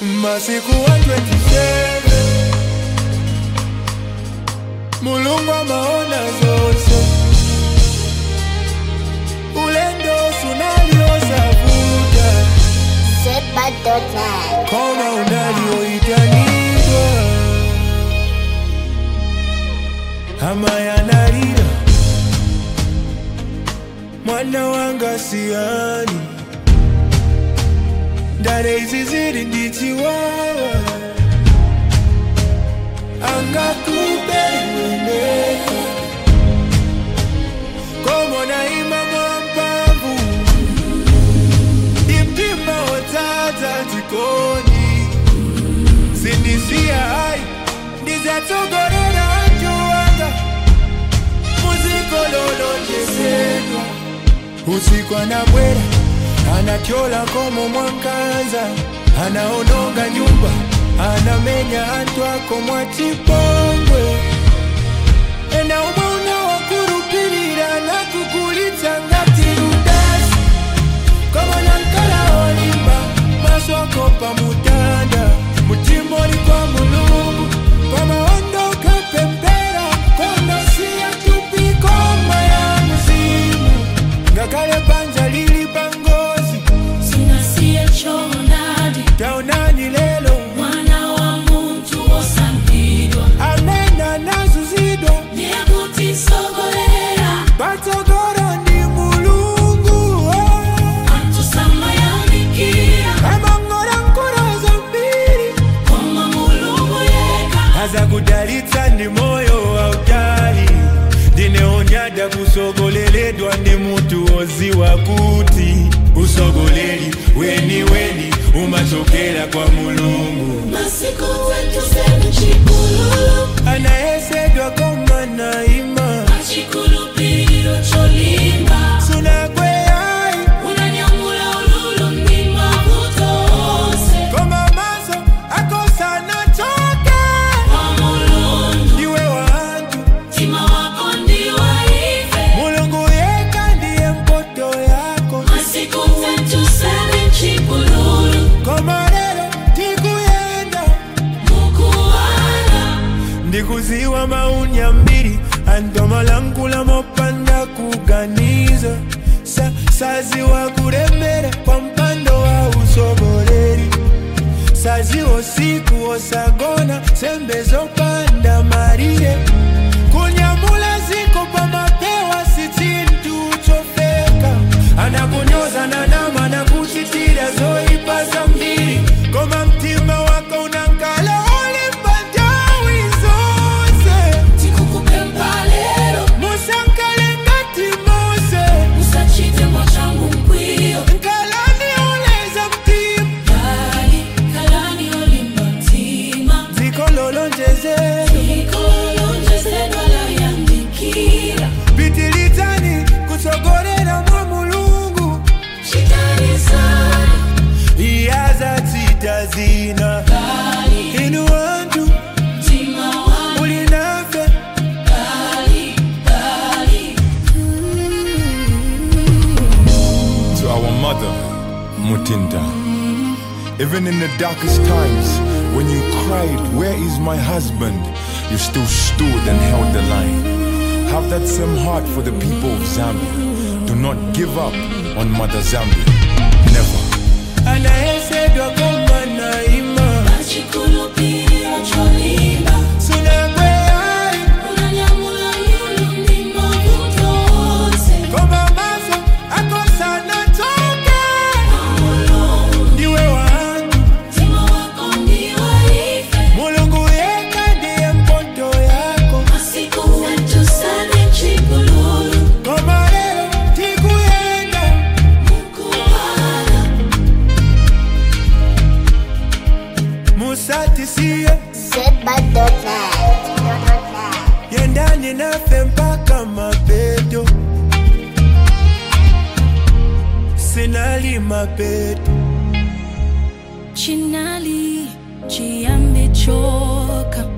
Masiku 127 Mulungu amaona zote. Ulendo sunaliosavuta Seba.net. koma unalioitanidwa ama yanarira mwana wanga siani ndare izi ziri ndichiwawa angakubeleka komona imama mpavu imtima otata tikoni sindisia hai ndizatogorera ajuanga muzikololonjesedwa usiku anabwera anakyola komo mwankanza anaononga nyumba anamenya antu ako mwachipongwe ena umona wakurupirira nakugulitsa ngati rudasi komona nkala olimba maswako pamutanda mutimoli kwa mulungu pamaondoka pempera konosiya tupikoma ya mzimu ngakale panja lili pangozi sinasiye chonadi taonani lelo mwana wa muntu osambidwa amena nazuzidwa nekuti sogolera patogoro ndi mulungu antusamayanikia amangora nkora zambiri koma mulungu yeka aza kudalitsa ndi moyo wautali ndineonyada kusogoleledwa ndi mutu oziwa kuti usogoleri weni umachokera kwa mulungu masiku wetu senu chikulu anayesedwa koma naima achikulupiro cholimba sunakweyai unanyamula ululu mnima kutose koma maso akosana choke kwa mulungu iwe wantu tima wako ndiwaife mulungu yeka ndiye mpoto yako masiku wetu senu chikulu koma lero tikuyenda mukuwala ndikuziwa maunya mbiri andomalankula mopanda kuganiza saziwa kuremera kwa mpando wa usogoleri saziwa siku osagona sembe zopanda marire kunyamula ziko pa mapewa si chintu chofeka anakunyoza na nama na kuchitira zoipaza mbiri koma mtima wako unankala olimbanjawi zose tikukupempalero musankale ngati mose usachite mwachangu mkwiyo nkalani oleza mtima kalani olimba mtima zikololonjeze ikolonjesedwala yandikira pitilitani kusogorera mwa mulungu chitani sana iyaza titazina inu wantu mtima wangu ulinafe kali To our mother, Mutinda. Even in the darkest times, when you cried, "Where is my husband?" you still stood and held the line. Have that same heart for the people of Zambia. Do not give up on Mother Zambia. Never. anayesedwa koma naima achikulupiro cholimba sunakweyai unanyamula lulu mnima kutose koma maso akosana choke kwa mulungu ndiwe wantu mtima wako ndiwaife mulungu yeka ndiye mpoto yako masiku wetu sane chikulu koma lero tikuyenda mukuwala musatisiye Seba.net. yendani nafe mpaka mapeto sinali mapeto chinali chiyambe choka